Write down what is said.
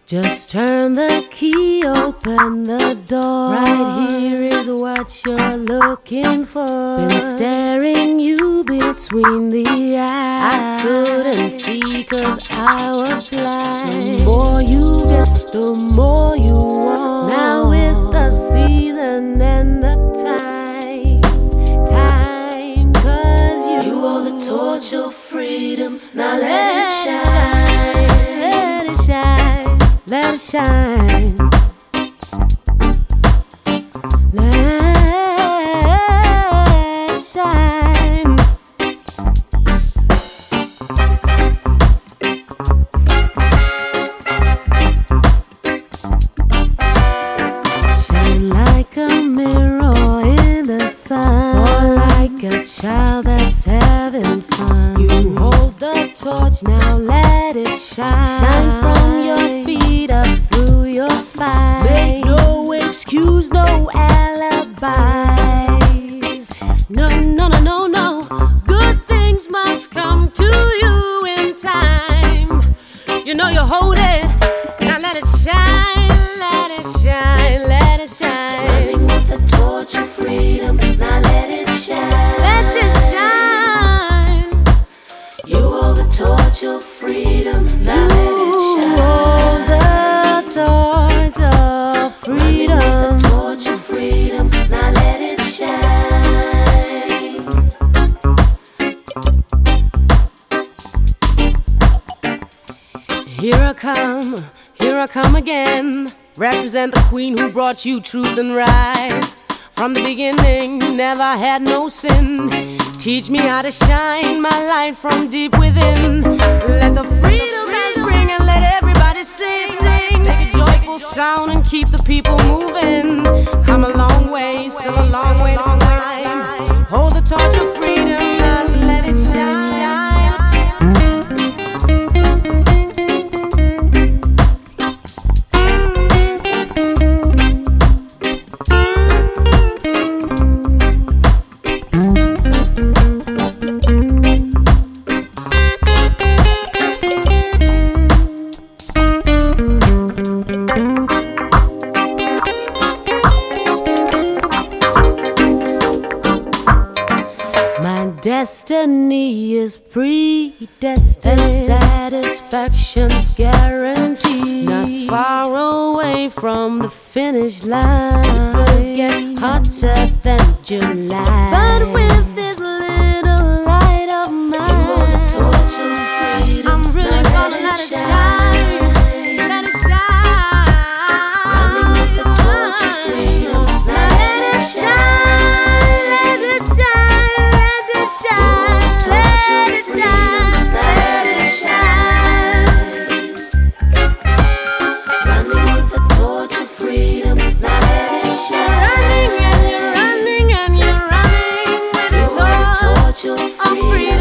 Just turn the key, open the door. Right here is what you're looking for. Been staring you between the eyes. I couldn't see 'cause I was blind. The more you get, the more you want. Now is the season and the time 'cause you hold the torch of freedom. Now let it shine. Let it shine. Let it shine. Let it shine. Shine like a mirror in the sun, or like a child that's having fun. You hold the torch, now let it shine. Shine from your feet up through your spine. Make no excuse, no alibis. No, no, no, no, no. Good things must come to you in time. You know you hold it, now let it shine, let it shine, let it shine. Running with the torch of freedom, now let it shine. Let it shine. You hold the torch of freedom, now let it shine. You hold the torch of freedom. Running with the torch of freedom, now let it shine. Here I come again. Represent the queen who brought you truth and rights. From the beginning, never had no sin. Teach me how to shine my light from deep within. Let the freedom bells ring and let everybody sing. Make a joyful sound and keep the people moving. Come a long way, still a long way to climb. Hold the torch of freedom and let it shine. Destiny is predestined, and satisfaction's guaranteed. Not far away from the finish line. It will get hotter than July. But with this little light of mine, you want the torch of freedom, I'm really gonna let it shine. Let it shine. Running with the torch of freedom, now let it shine. Let it shine. Let it shine. Let it shine. Let it shine. Running with the torch of freedom, now let it shine. Running and you're running and you're running with the torch of freedom.